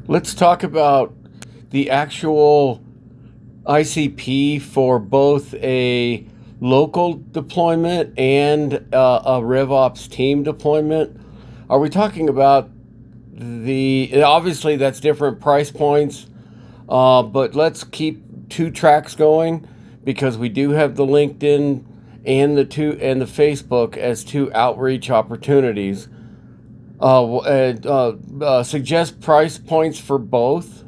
Let's talk about the actual ICP for both a local deployment and a RevOps team deployment. Are we talking about obviously that's different price points, but let's keep two tracks going because we do have the LinkedIn and the Facebook as two outreach opportunities. Suggest price points for both